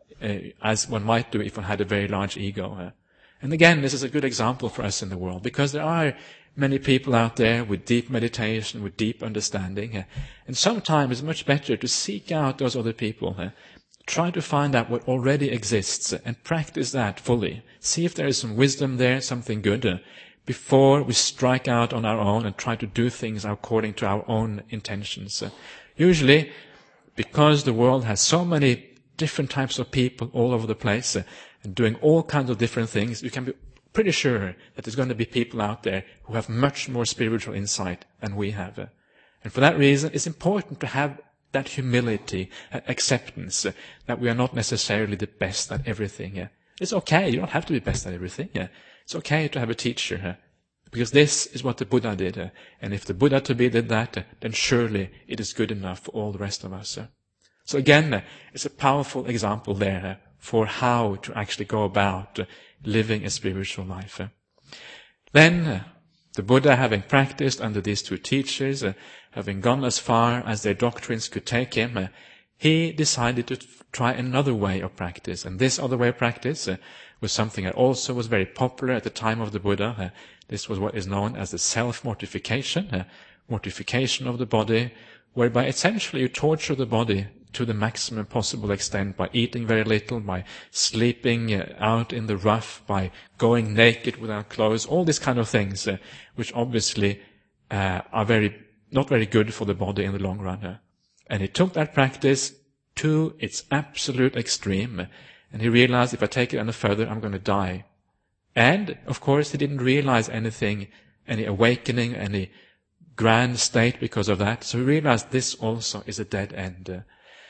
as one might do if one had a very large ego. And again, this is a good example for us in the world, because there are many people out there with deep meditation, with deep understanding, and sometimes it's much better to seek out those other people. Try to find out what already exists and practice that fully. See if there is some wisdom there, something good, before we strike out on our own and try to do things according to our own intentions. Usually, because the world has so many different types of people all over the place and doing all kinds of different things, you can be pretty sure that there's going to be people out there who have much more spiritual insight than we have. And for that reason, it's important to have that humility, acceptance, that we are not necessarily the best at everything. It's okay, you don't have to be best at everything. It's okay to have a teacher, because this is what the Buddha did. And if the Buddha to be did that, then surely it is good enough for all the rest of us. So again, it's a powerful example there for how to actually go about living a spiritual life. Then, the Buddha, having practiced under these two teachers, having gone as far as their doctrines could take him, he decided to try another way of practice. And this other way of practice was something that also was very popular at the time of the Buddha. This was what is known as the self-mortification, mortification of the body, whereby essentially you torture the body to the maximum possible extent by eating very little, by sleeping out in the rough, by going naked without clothes, all these kind of things, which obviously are not very good for the body in the long run. And he took that practice to its absolute extreme, and he realized, if I take it any further, I'm going to die. And, of course, he didn't realize anything, any awakening, any grand state because of that. So he realized this also is a dead end.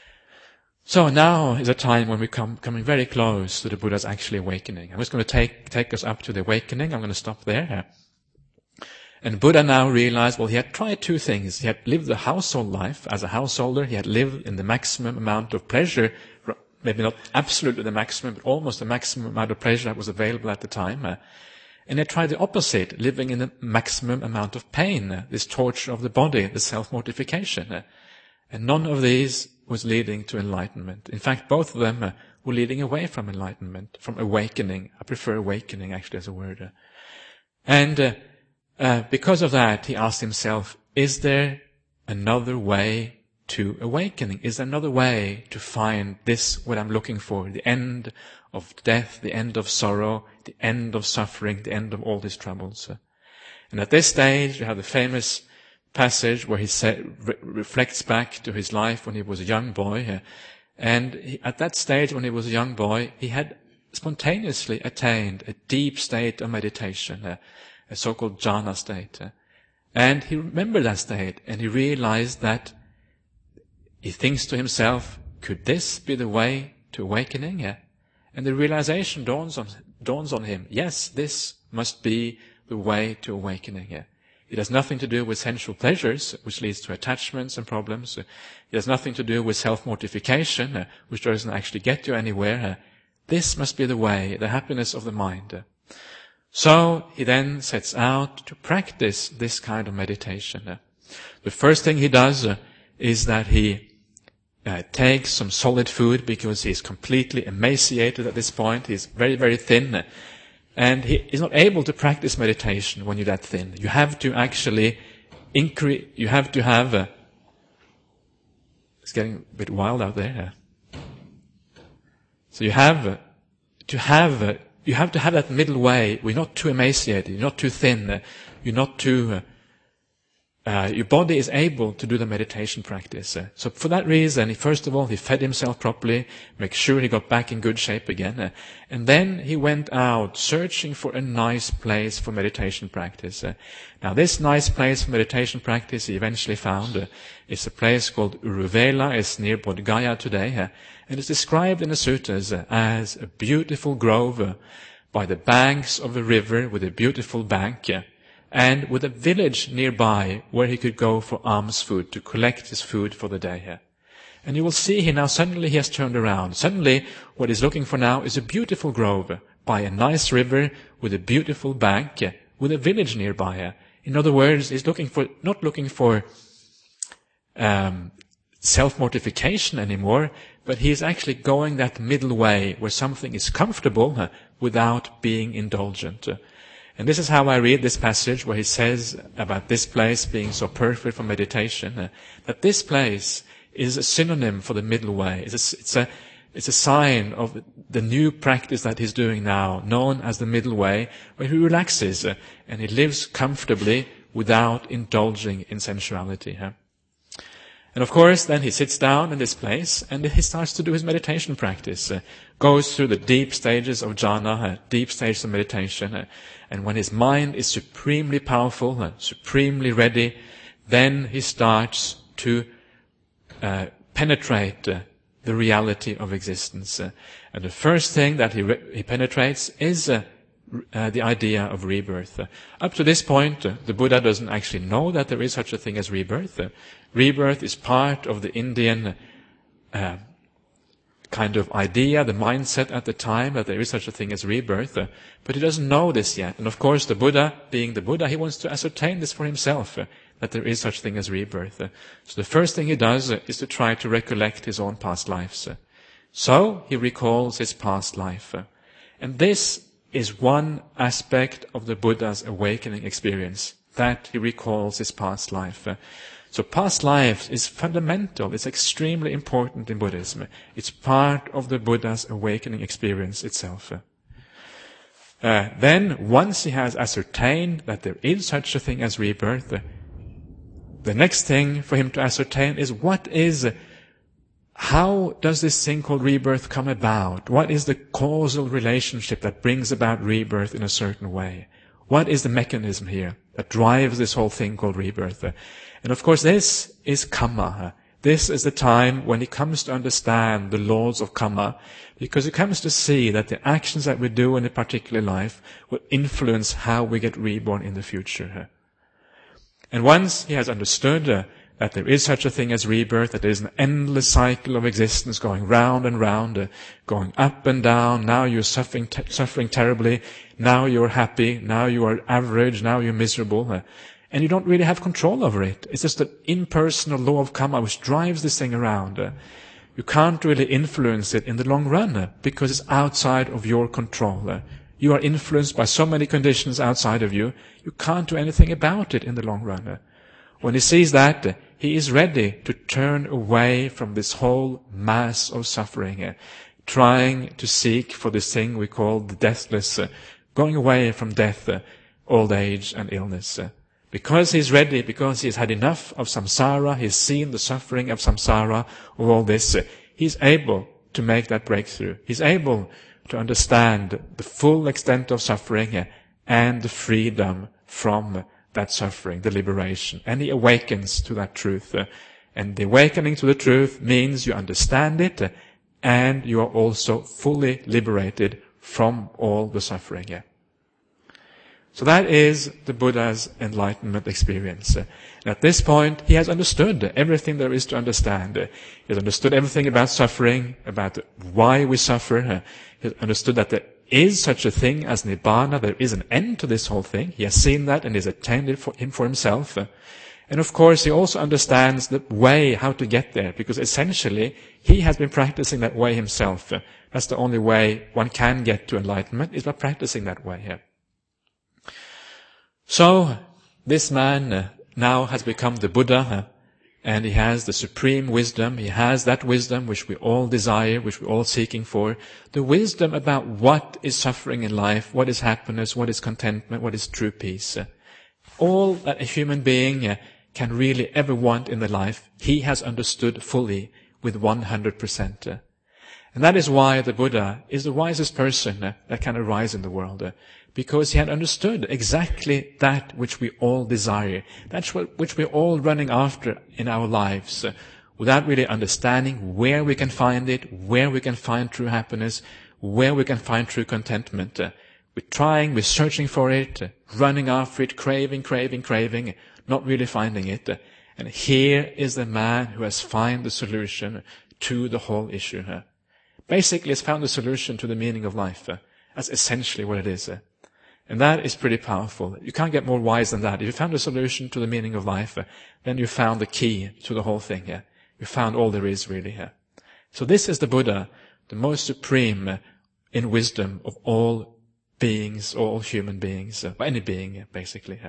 So now is a time when we're coming very close to the Buddha's actually awakening. I'm just going to take us up to the awakening. I'm going to stop there. And Buddha now realized, well, he had tried two things. He had lived the household life as a householder. He had lived in the maximum amount of pleasure, maybe not absolutely the maximum, but almost the maximum amount of pleasure that was available at the time. And he tried the opposite, living in the maximum amount of pain, this torture of the body, the self-mortification. And none of these was leading to enlightenment. In fact, both of them were leading away from enlightenment, from awakening. I prefer awakening actually as a word. And because of that, he asked himself, is there another way to awakening? Is there another way to find this, what I'm looking for, the end of death, the end of sorrow, the end of suffering, the end of all these troubles? And at this stage, you have the famous passage where he reflects back to his life when he was a young boy. And at that stage, when he was a young boy, he had spontaneously attained a deep state of meditation, a so-called jhana state. And he remembered that state, and he realized that he thinks to himself, could this be the way to awakening? And the realization dawns on him, yes, this must be the way to awakening. It has nothing to do with sensual pleasures, which leads to attachments and problems. It has nothing to do with self-mortification, which doesn't actually get you anywhere. This must be the way, the happiness of the mind. So he then sets out to practice this kind of meditation. The first thing he does is that he takes some solid food, because he's completely emaciated at this point. He's very, very thin. And he is not able to practice meditation when you're that thin. You have to actually you have to have it's getting a bit wild out there. So you have to have that middle way. We're not too emaciated, you're not too thin, you're not too your body is able to do the meditation practice. So for that reason, first of all, he fed himself properly, make sure he got back in good shape again. And then he went out searching for a nice place for meditation practice. Now this nice place for meditation practice he eventually found. It's a place called Uruvela. It's near Bodh Gaya today. And it's described in the sutras as a beautiful grove by the banks of a river with a beautiful bank, and with a village nearby where he could go for alms food, to collect his food for the day. And you will see here now, suddenly he has turned around. Suddenly what he's looking for now is a beautiful grove by a nice river with a beautiful bank, with a village nearby. In other words, he's not looking for self-mortification anymore, but he is actually going that middle way where something is comfortable without being indulgent. And this is how I read this passage where he says about this place being so perfect for meditation, that this place is a synonym for the middle way. It's a sign of the new practice that he's doing now, known as the middle way, where he relaxes and he lives comfortably without indulging in sensuality. And of course, then he sits down in this place and he starts to do his meditation practice, goes through the deep stages of jhana, deep stages of meditation, and when his mind is supremely powerful, supremely ready, then he starts to penetrate the reality of existence. And the first thing that he penetrates is the idea of rebirth. Up to this point, the Buddha doesn't actually know that there is such a thing as rebirth. Rebirth is part of the Indian kind of idea, the mindset at the time, that there is such a thing as rebirth. But he doesn't know this yet. And of course, the Buddha, being the Buddha, he wants to ascertain this for himself, that there is such thing as rebirth. So the first thing he does is to try to recollect his own past lives. So he recalls his past life. And this is one aspect of the Buddha's awakening experience, that he recalls his past life. So past life is fundamental, it's extremely important in Buddhism. It's part of the Buddha's awakening experience itself. Then, once he has ascertained that there is such a thing as rebirth, the next thing for him to ascertain is how does this thing called rebirth come about? What is the causal relationship that brings about rebirth in a certain way? What is the mechanism here that drives this whole thing called rebirth? And of course, this is karma. This is the time when he comes to understand the laws of karma, because he comes to see that the actions that we do in a particular life will influence how we get reborn in the future. And once he has understood that there is such a thing as rebirth, that there is an endless cycle of existence going round and round, going up and down. Now you're suffering terribly. Now you're happy. Now you are average. Now you're miserable. And you don't really have control over it. It's just an impersonal law of karma which drives this thing around. You can't really influence it in the long run because it's outside of your control. You are influenced by so many conditions outside of you, you can't do anything about it in the long run. When he sees that, he is ready to turn away from this whole mass of suffering, trying to seek for this thing we call the deathless, going away from death, old age and illness. Because he's ready, because he's had enough of samsara, he's seen the suffering of samsara, of all this, he's able to make that breakthrough. He's able to understand the full extent of suffering and the freedom from that suffering, the liberation. And he awakens to that truth. And the awakening to the truth means you understand it and you are also fully liberated from all the suffering. So that is the Buddha's enlightenment experience. And at this point, he has understood everything there is to understand. He has understood everything about suffering, about why we suffer. He has understood that there is such a thing as Nibbana. There is an end to this whole thing. He has seen that and has attained it for himself. And of course, he also understands the way how to get there, because essentially, he has been practicing that way himself. That's the only way one can get to enlightenment, is by practicing that way. So, this man now has become the Buddha, and he has the supreme wisdom. He has that wisdom which we all desire, which we're all seeking for. The wisdom about what is suffering in life, what is happiness, what is contentment, what is true peace. All that a human being can really ever want in the life, he has understood fully with 100%. And that is why the Buddha is the wisest person that can arise in the world. Because he had understood exactly that which we all desire. That's which we're all running after in our lives. Without really understanding where we can find it, where we can find true happiness, where we can find true contentment. We're trying, we're searching for it, running after it, craving, not really finding it. And here is the man who has found the solution to the whole issue. Basically, has found the solution to the meaning of life. That's essentially what it is. And that is pretty powerful. You can't get more wise than that. If you found a solution to the meaning of life, then you found the key to the whole thing. You found all there is really. So this is the Buddha, the most supreme in wisdom of all beings, all human beings, any being basically.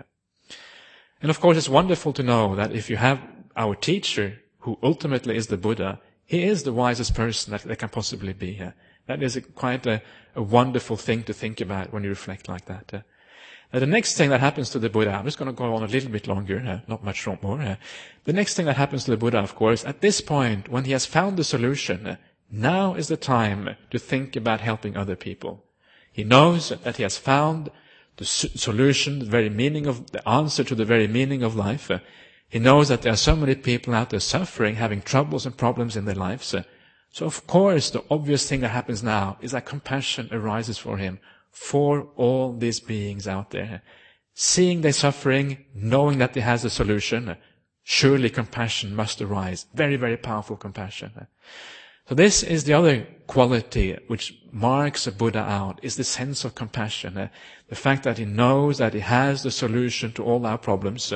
And of course it's wonderful to know that if you have our teacher, who ultimately is the Buddha, he is the wisest person that there can possibly be. That is quite a wonderful thing to think about when you reflect like that. Now the next thing that happens to the Buddha, I'm just going to go on a little bit longer, not much more. The next thing that happens to the Buddha, of course, at this point, when he has found the solution, now is the time to think about helping other people. He knows that he has found the solution, the very meaning of, the answer to the very meaning of life. He knows that there are so many people out there suffering, having troubles and problems in their lives. So of course, the obvious thing that happens now is that compassion arises for him, for all these beings out there. Seeing their suffering, knowing that he has a solution, surely compassion must arise. Very, very powerful compassion. So this is the other quality which marks a Buddha out, is the sense of compassion. The fact that he knows that he has the solution to all our problems,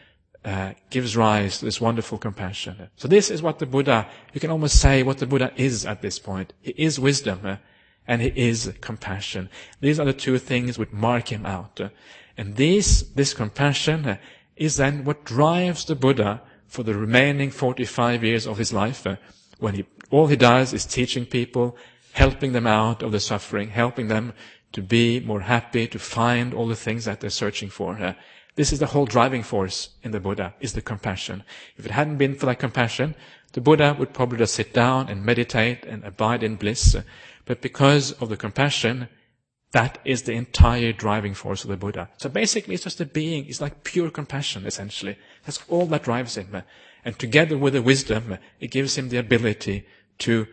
gives rise to this wonderful compassion. So this is what the Buddha, you can almost say what the Buddha is at this point. He is wisdom and he is compassion. These are the two things which mark him out. And this compassion is then what drives the Buddha for the remaining 45 years of his life, when all he does is teaching people, helping them out of the suffering, helping them to be more happy, to find all the things that they're searching for. This is the whole driving force in the Buddha, is the compassion. If it hadn't been for that compassion, the Buddha would probably just sit down and meditate and abide in bliss. But because of the compassion, that is the entire driving force of the Buddha. So basically it's just a being, it's like pure compassion essentially. That's all that drives him. And together with the wisdom, it gives him the ability to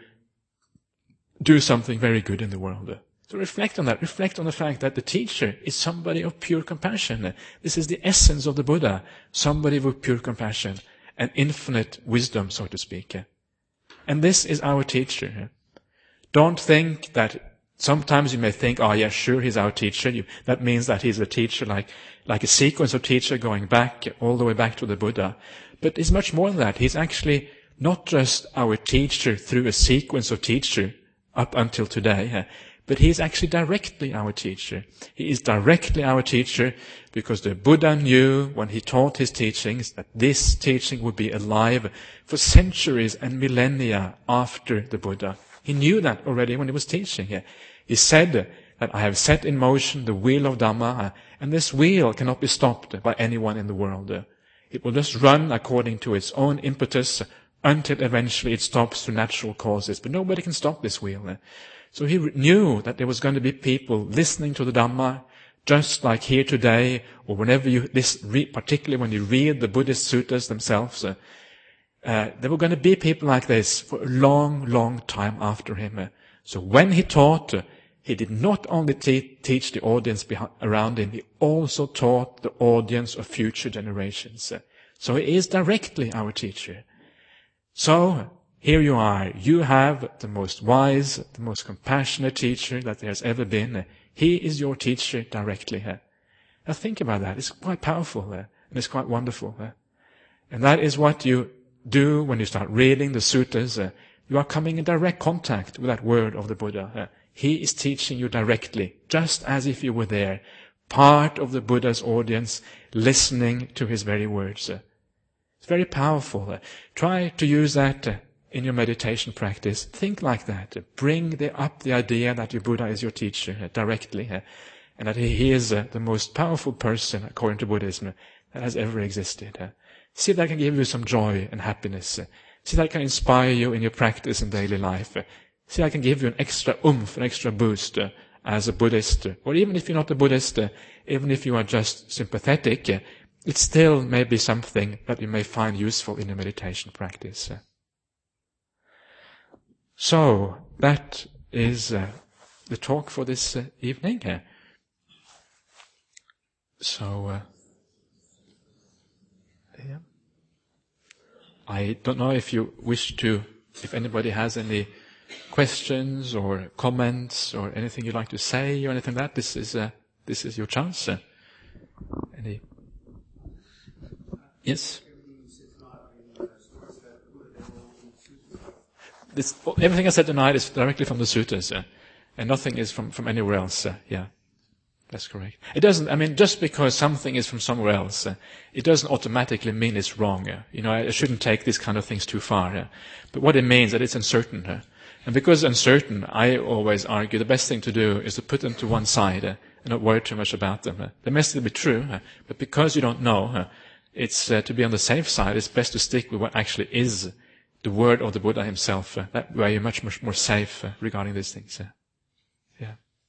do something very good in the world. So reflect on that. Reflect on the fact that the teacher is somebody of pure compassion. This is the essence of the Buddha. Somebody with pure compassion and infinite wisdom, so to speak. And this is our teacher. Don't think that Sometimes you may think, oh yeah, sure, he's our teacher. That means that he's a teacher like a sequence of teacher going back, all the way back to the Buddha. But it's much more than that. He's actually not just our teacher through a sequence of teacher up until today, but he is actually directly our teacher. He is directly our teacher because the Buddha knew when he taught his teachings that this teaching would be alive for centuries and millennia after the Buddha. He knew that already when he was teaching. He said that I have set in motion the wheel of Dhamma, and this wheel cannot be stopped by anyone in the world. It will just run according to its own impetus until eventually it stops through natural causes. But nobody can stop this wheel. So he knew that there was going to be people listening to the Dhamma, just like here today, or whenever you listen, particularly when you read the Buddhist suttas themselves. There were going to be people like this for a long, long time after him. So when he taught, he did not only teach the audience around him, he also taught the audience of future generations. So he is directly our teacher. So here you are. You have the most wise, the most compassionate teacher that there has ever been. He is your teacher directly. Now think about that. It's quite powerful and it's quite wonderful. And that is what you do when you start reading the suttas. You are coming in direct contact with that word of the Buddha. He is teaching you directly, just as if you were there, part of the Buddha's audience, listening to his very words. It's very powerful. Try to use that in your meditation practice. Think like that. Bring up the idea that your Buddha is your teacher directly, and that he is the most powerful person, according to Buddhism, that has ever existed. See if that can give you some joy and happiness. See if that can inspire you in your practice in daily life. See if that can give you an extra oomph, an extra boost as a Buddhist. Or even if you're not a Buddhist, even if you are just sympathetic, it still may be something that you may find useful in your meditation practice. So, that is the talk for this evening. So, yeah. I don't know if anybody has any questions or comments or anything you'd like to say or anything like that. This is your chance. Any? Yes? Everything I said tonight is directly from the suttas, and nothing is from anywhere else. Yeah, that's correct. It doesn't, just because something is from somewhere else, it doesn't automatically mean it's wrong. I shouldn't take these kind of things too far. But what it means is that it's uncertain. And because it's uncertain, I always argue the best thing to do is to put them to one side and not worry too much about them. They may still be true, but because you don't know, it's to be on the safe side, it's best to stick with what actually is the word of the Buddha himself. That way you're much, much more safe regarding these things. Yeah.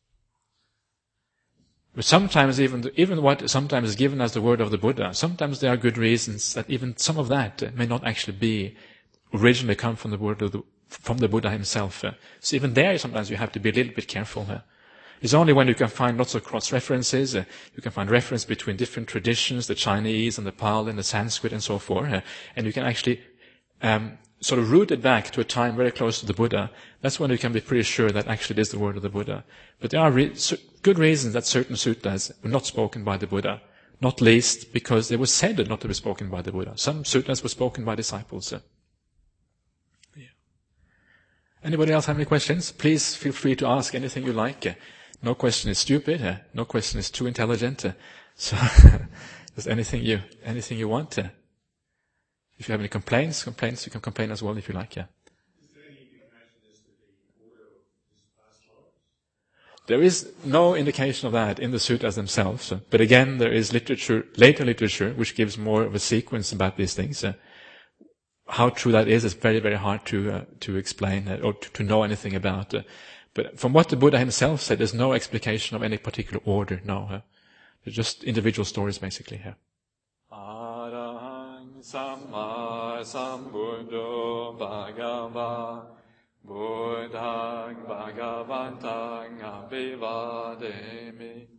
But sometimes even what sometimes is given as the word of the Buddha, sometimes there are good reasons that even some of that may not actually be originally come from the word from the Buddha himself. So even there sometimes you have to be a little bit careful. It's only when you can find lots of cross-references, you can find reference between different traditions, the Chinese and the Pali and the Sanskrit and so forth, and you can actually sort of root it back to a time very close to the Buddha. That's when you can be pretty sure that actually it is the word of the Buddha. But there are good reasons that certain suttas were not spoken by the Buddha, not least because they were said not to be spoken by the Buddha. Some suttas were spoken by disciples. Yeah. Anybody else have any questions? Please feel free to ask anything you like. No question is stupid. No question is too intelligent. So just anything you want. If you have any complaints, you can complain as well if you like. Yeah. Is there any indication as to the order of his past lives? There is no indication of that in the suttas themselves. But again, there is later literature, which gives more of a sequence about these things. How true that is very, very hard to explain or to know anything about. But from what the Buddha himself said, there's no explication of any particular order. No, they're just individual stories, basically. Here. Arahang Samma Sambuddho Bhagava Buddhang Bhagavantang Abhivademi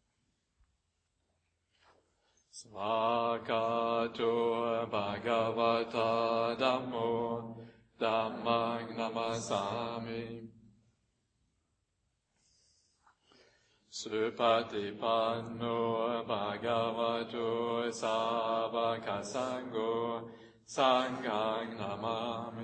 Svakato Bhagavata Dhammo Dhammang Namasami. Supatipanno bhagavato savaka sangho sanghang namami.